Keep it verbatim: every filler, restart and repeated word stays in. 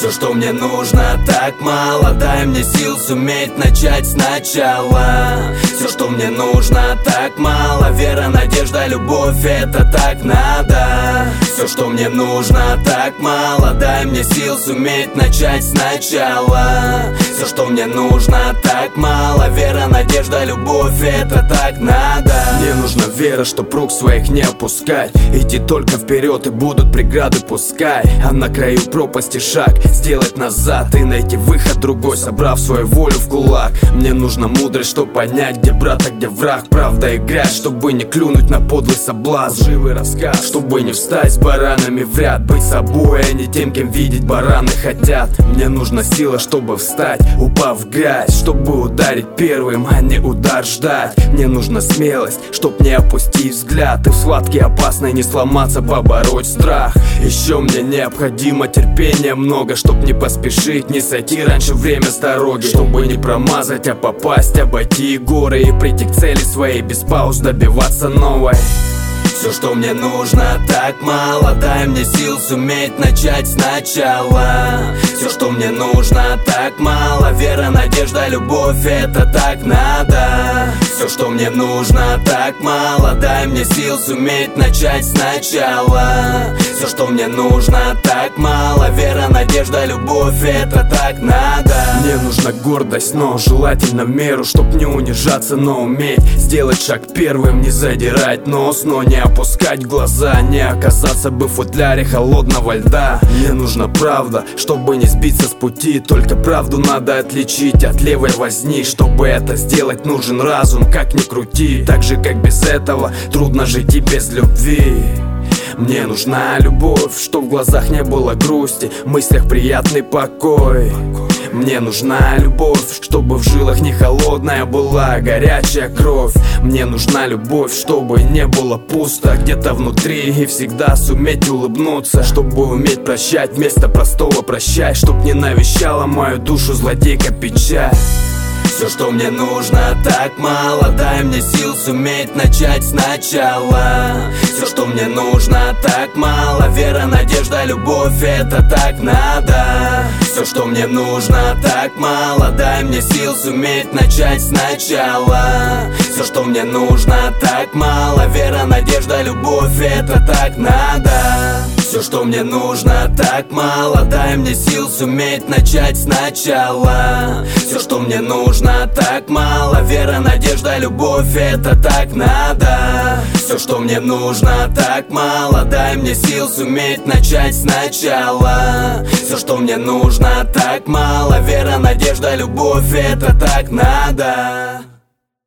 Все, что мне нужно, так мало. Дай мне сил суметь начать сначала. Все, что мне нужно, так мало. Вера, надежда, любовь, это так надо. Все, что мне нужно, так мало. Дай мне сил суметь начать сначала. Все, что мне нужно, так мало. Вера, надежда, любовь, это так надо. Мне нужна вера, чтоб рук своих не опускать. Идти только вперед, и будут преграды пускай. А на краю пропасти шаг сделать назад и найти выход другой, собрав свою волю в кулак. Мне нужна мудрость, чтоб понять, где брат, а где враг, правда и грязь, чтобы не клюнуть на подлый соблазн, лживый рассказ, чтобы не встать с баранами в ряд. Быть собой, а не тем, кем видеть бараны хотят. Мне нужна сила, чтобы встать, упав в грязь, чтобы ударить первым, а не удар ждать. Мне нужна смелость, чтоб не опустить взгляд и в схватке опасной не сломаться, побороть страх. Еще мне необходимо терпение много, чтоб не поспешить, не сойти раньше время с дороги, чтобы не промазать, а попасть, обойти горы и прийти к цели своей без пауз, добиваться новой. Все, что мне нужно, так мало. Дай мне сил суметь начать сначала. Все, что мне нужно, так мало. Вера, надежда, любовь, это так надо. Все, что мне нужно, так мало. Дай мне сил суметь начать сначала. Все, что мне нужно, так мало. Вера, надежда, любовь, это так надо. Мне нужна гордость, но желательно в меру, чтоб не унижаться, но уметь сделать шаг первым, не задирать нос, но не опускать глаза, не оказаться бы в футляре холодного льда. Мне нужна правда, чтобы не сбиться с пути. Только правду надо отличить от левой возни. Чтобы это сделать, нужен разум, как ни крути. Так же, как без этого трудно жить и без любви. Мне нужна любовь, чтоб в глазах не было грусти, в мыслях приятный покой. Мне нужна любовь, чтобы в жилах не холодная была горячая кровь. Мне нужна любовь, чтобы не было пусто где-то внутри, и всегда суметь улыбнуться, чтобы уметь прощать вместо простого прощай, чтоб не навещала мою душу злодейка печаль. Все, что мне нужно, так мало. Дай мне сил суметь начать сначала. Все, что мне нужно, так мало. Вера, надежда, любовь, это так надо. Все, что мне нужно, так мало. Дай мне сил суметь начать сначала. Все, что мне нужно, так мало. Вера, надежда, любовь, это так надо. Все, что мне нужно, так мало. Дай мне сил суметь начать сначала. Все, что мне нужно, так мало. Вера, надежда, любовь, это так надо. Все, что мне нужно, так мало. Дай мне сил суметь начать сначала. Все, что мне нужно, так мало. Вера, надежда, любовь, это так надо.